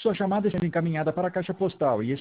Sua chamada está sendo encaminhada para a caixa postal e